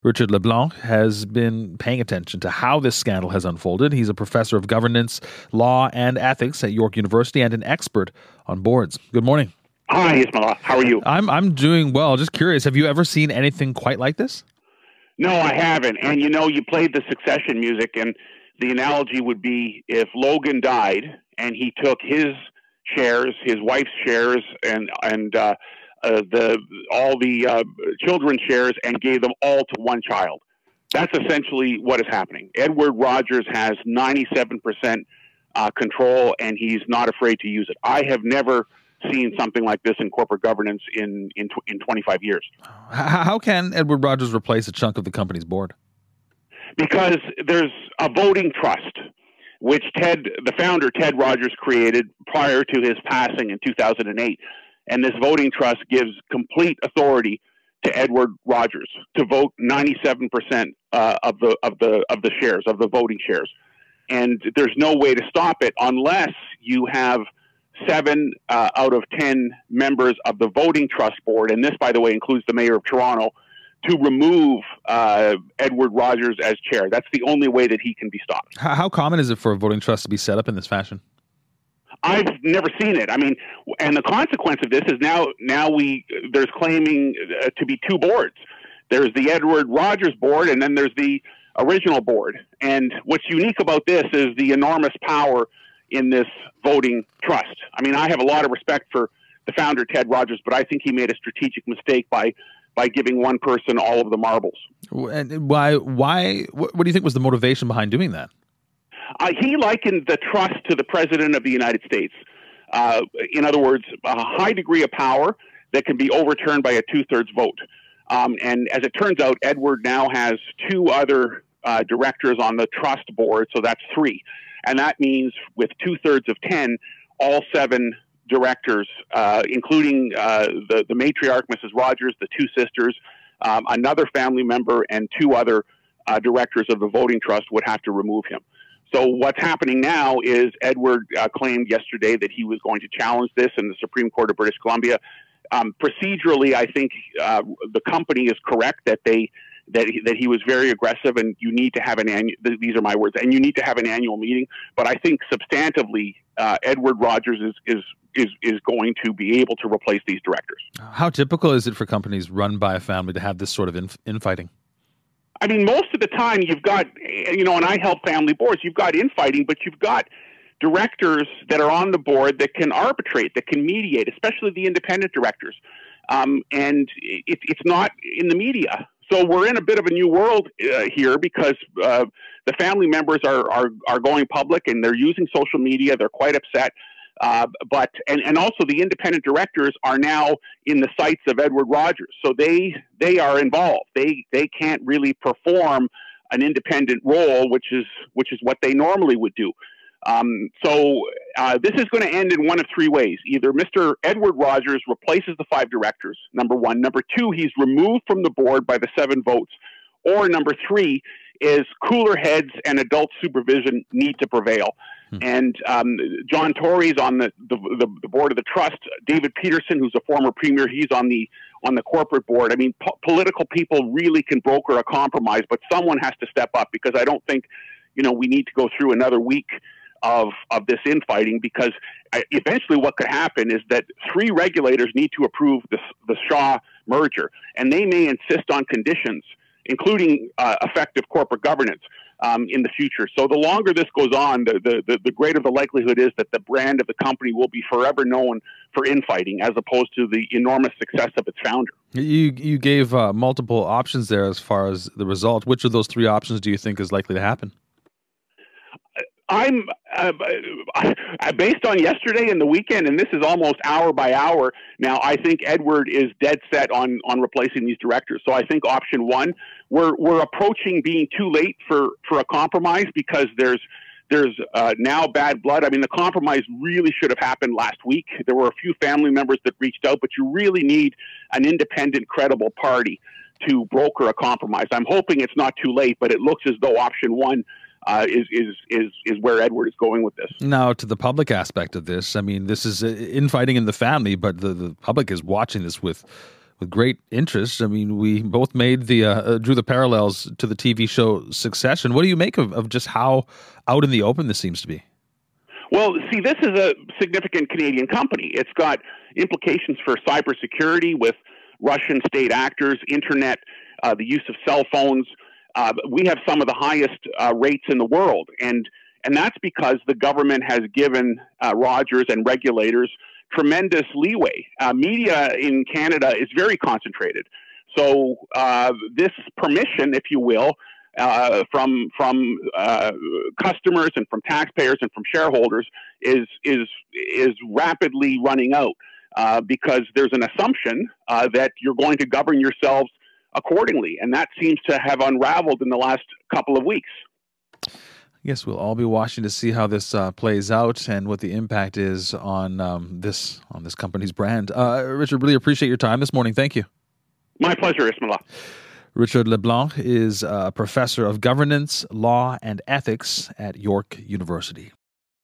Richard LeBlanc has been paying attention to how this scandal has unfolded. He's a professor of governance, law, and ethics at York University and an expert on boards. Good morning. Hi, Ismail. How are you? I'm doing well. Just curious, have you ever seen anything quite like this? No, I haven't. And you played the Succession music, and the analogy would be if Logan died and he took his shares, his wife's shares, and all the children's shares and gave them all to one child. That's essentially what is happening. Edward Rogers has 97% control, and he's not afraid to use it. I have never seen something like this in corporate governance in 25 years. How can Edward Rogers replace a chunk of the company's board? Because there's a voting trust, which the founder, Ted Rogers, created prior to his passing in 2008. And this voting trust gives complete authority to Edward Rogers to vote 97% of the shares, of the voting shares. And there's no way to stop it unless you have 7 out of 10 members of the voting trust board, and this, by the way, includes the mayor of Toronto, to remove Edward Rogers as chair. That's the only way that he can be stopped. How common is it for a voting trust to be set up in this fashion? I've never seen it. I mean, and the consequence of this is now there's claiming to be 2 boards. There's the Edward Rogers board, and then there's the original board. And what's unique about this is the enormous power in this voting trust. I medo I have a lot of respect for the founder, Ted Rogers, but I think he made a strategic mistake by giving one person all of the marbles. And why? What do you think was the motivation behind doing that? He likened the trust to the president of the United States. In other words, a high degree of power that can be overturned by a 2/3 vote. And as it turns out, Edward now has 2 other directors on the trust board, so that's 3. And that means with 2/3 of 10, all 7 directors, including the matriarch, Mrs. Rogers, the 2 sisters, another family member, and 2 other directors of the voting trust would have to remove him. So what's happening now is Edward claimed yesterday that he was going to challenge this in the Supreme Court of British Columbia. Procedurally, I think the company is correct that he was very aggressive, and you need to have an annual. These are my words, and you need to have an annual meeting. But I think substantively, Edward Rogers is going to be able to replace these directors. How typical is it for companies run by a family to have this sort of infighting? I mean, most of the time you've got, and I help family boards, you've got infighting, but you've got directors that are on the board that can arbitrate, that can mediate, especially the independent directors. And it's not in the media. So we're in a bit of a new world here because the family members are going public and they're using social media. They're quite upset. But also the independent directors are now in the sights of Edward Rogers. So they are involved. They can't really perform an independent role, which is what they normally would do. So this is going to end in one of 3 ways. Either Mr. Edward Rogers replaces the 5 directors, number 1. Number 2, he's removed from the board by the 7 votes. Or number 3 is cooler heads and adult supervision need to prevail. And John Tory's on the board of the trust. David Peterson, who's a former premier, he's on the corporate board. I mean, political people really can broker a compromise, but someone has to step up, because I don't think we need to go through another week of this infighting, because eventually what could happen is that 3 regulators need to approve the Shaw merger, and they may insist on conditions, including effective corporate governance in the future. So the longer this goes on, the greater the likelihood is that the brand of the company will be forever known for infighting, as opposed to the enormous success of its founder. You gave multiple options there as far as the result. Which of those 3 options do you think is likely to happen? I'm based on yesterday and the weekend, and this is almost hour by hour now. I think Edward is dead set on replacing these directors. So I think option 1, we're approaching being too late for a compromise, because there's now bad blood. I mean, the compromise really should have happened last week. There were a few family members that reached out, but you really need an independent, credible party to broker a compromise. I'm hoping it's not too late, but it looks as though option 1 is where Edward is going with this. Now, to the public aspect of this, I mean, this is infighting in the family, but the public is watching this with with great interest. I mean, we both made the drew the parallels to the TV show Succession. What do you make of just how out in the open this seems to be? Well, see, this is a significant Canadian company. It's got implications for cybersecurity with Russian state actors, internet, the use of cell phones. We have some of the highest rates in the world, and that's because the government has given Rogers and regulators tremendous leeway. Media in Canada is very concentrated, so this permission, if you will, from customers and from taxpayers and from shareholders is rapidly running out because there's an assumption that you're going to govern yourselves accordingly, and that seems to have unraveled in the last couple of weeks. I guess we'll all be watching to see how this plays out and what the impact is on this company's brand. Richard, really appreciate your time this morning. Thank you. My pleasure, Ismaila. Richard LeBlanc is a professor of governance, law, and ethics at York University.